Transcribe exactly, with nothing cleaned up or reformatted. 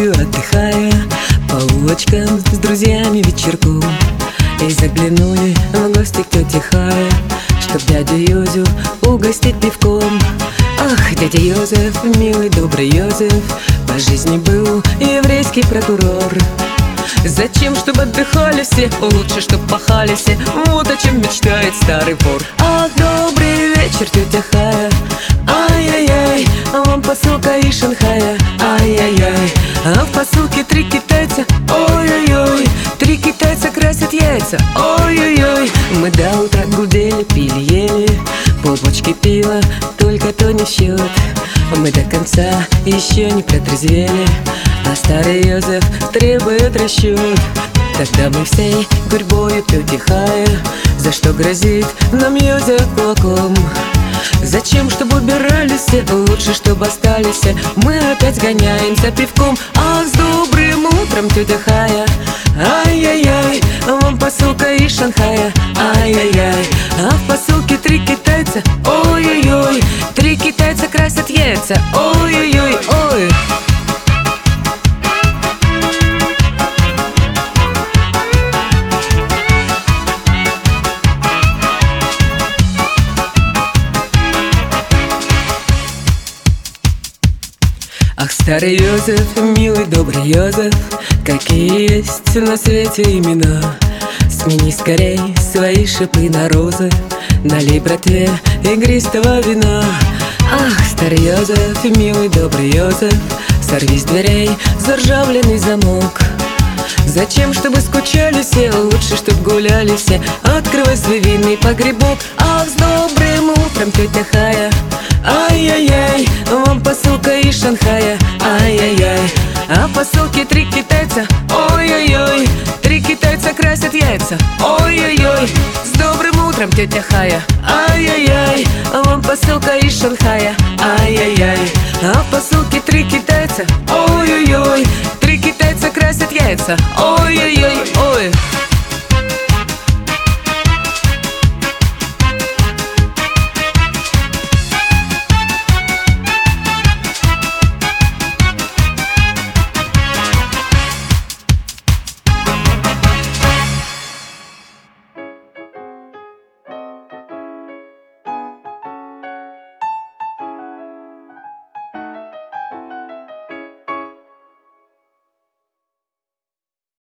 ночью отдыхая по улочкам с друзьями вечерком, и заглянули в гости к тете Хае, чтоб дядю Йозю угостить пивком. Ах, дядя Йозеф, милый добрый Йозеф, по жизни был еврейский прокурор. Зачем, чтобы отдыхали все, лучше, чтоб пахали все, вот о чем мечтает старый вор. Ах, добрый вечер, тетя Хая, ай-яй-яй, а вам посылка из Шанхая, ай-яй-яй. А в посылке три китайца, ой-ой-ой, три китайца красят яйца, ой-ой-ой. Мы до утра гудели, пили, ели, полбочки пива, только то не в счет. Мы до конца еще не протрезвели, а старый Йозеф требует расчет. Тогда мы всей гурьбою тете Хая, за что грозит нам Йозеф кулаком. Зачем, чтобы убирались все, лучше, чтобы остались все, мы опять гоняем за пивком. Ах, с добрым утром, тетя Хая, ай-яй-яй, вам посылка из Шанхая, ай-яй-яй. А в посылке три китайца, ой-ой-ой, три китайца красят яйца, ой-ой-ой, ой. Ах, старый Йозеф, милый добрый Йозеф, какие есть на свете имена. Смени скорей свои шипы на розы, налей братве игристого вина. Ах, старый Йозеф, милый добрый Йозеф, сорви с дверей заржавленный замок. Зачем, чтобы скучали все, лучше, чтоб гуляли все, открывай свой винный погребок. Ах, с добрым утром, тетя Хая, ай-яй-яй, вам посылка из Шанхая, ай-яй-яй. А в посылке три китайца, ой-ой-ой, три китайца красят яйца, ой-ой-ой. С добрым утром, тетя Хая, ай-яй-яй, вам посылка из Шанхая, ай-яй-яй. А в посылке три китайца, ой-ой-ой, три китайца красят яйца, ой-ой-ой, ой.